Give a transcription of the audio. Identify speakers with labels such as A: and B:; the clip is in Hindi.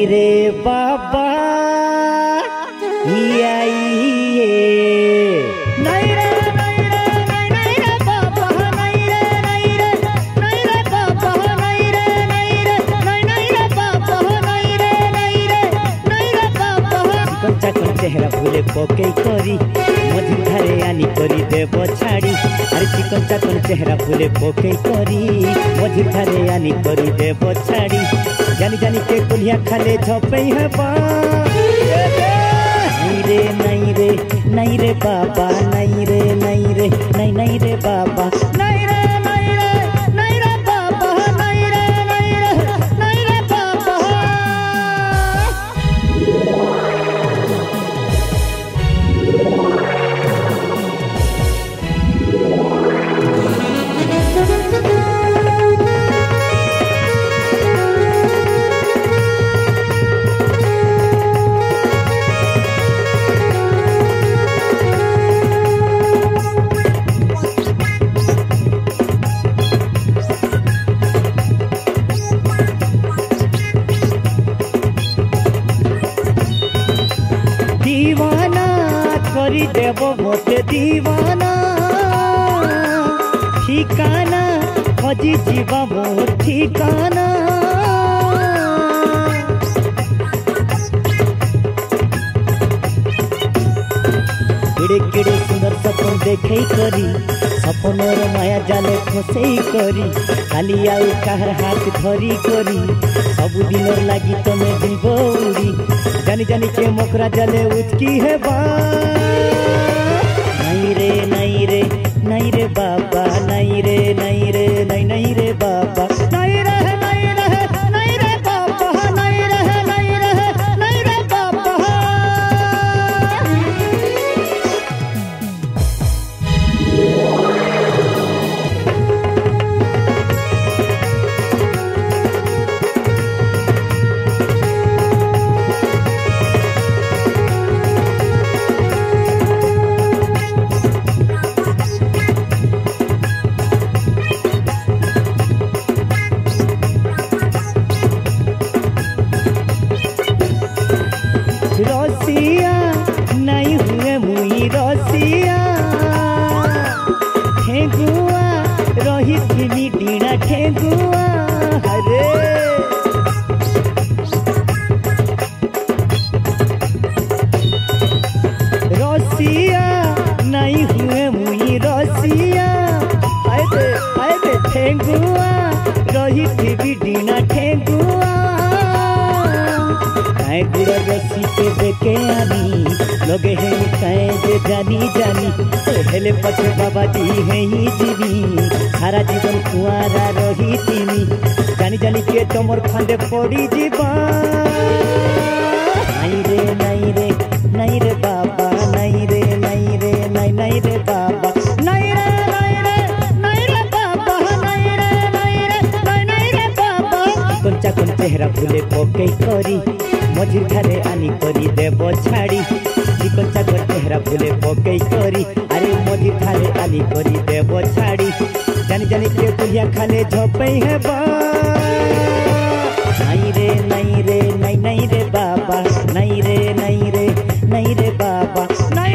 A: रे बाबा आइए नहीं रे बाबा नहीं रे बाबा नहीं रे बाबा नहीं रे बाबा कंचा कन चेहरा भूले पके करी मझी धारे आनी करी देव छाड़ी अरे चिकन चाकन चेहरा भूले पके करी मझी धारे आनी करी देव छाड़ी जानी जानी के कुलिया खाले झपे हबा नहीं रे बाबा नहीं रे बाबा नहीं रे बाबा नहीं रे बाबा दीवाना करी देव मोते दीवाना ठिकाना खोजी जीवा मोर ठिकाना किड़े किड़े सुंदर सपन देखे करी सपनर माया जाले फसे करी खाली आउ काहर हाथ धरी करी सबुदिन लगी तमे जीव उड़ी जानी जानी के मोकरा जले उचकी है बा नहीं रे बाबा नहीं रे बाबा नहीं रे बाबा नहीं रे बाबा रसिया नहीं हुए मुई रसिया ठेगुआ रही थी डीना ठेगुआ हरे रसिया नहीं हुए मुई रसिया आए ठेगुआ रही थी डीना ठेगुआ गुड़ रसी के देखे आनी लोगे है कहे जे जानी हेले पछे बाबा जी है ही जीवी सारा जीवन कुआरा रही तीनी जानी जानी के तमर फांदे पड़ी जीवा नहीं रे बाबा नहीं रे बाबा नहीं रे बाबा नहीं रे बाबा कंचा कन चेहरा भूले पके करी मझी धारे आनी करी देव छाड़ी चिकन चाकन चेहरा भूले पके करी अरे मझी धारे आनी करी देव छाड़ी जानी जानी के कुलिया खाले झपे है बा नहीं रे बाबा नहीं रे बाबा नहीं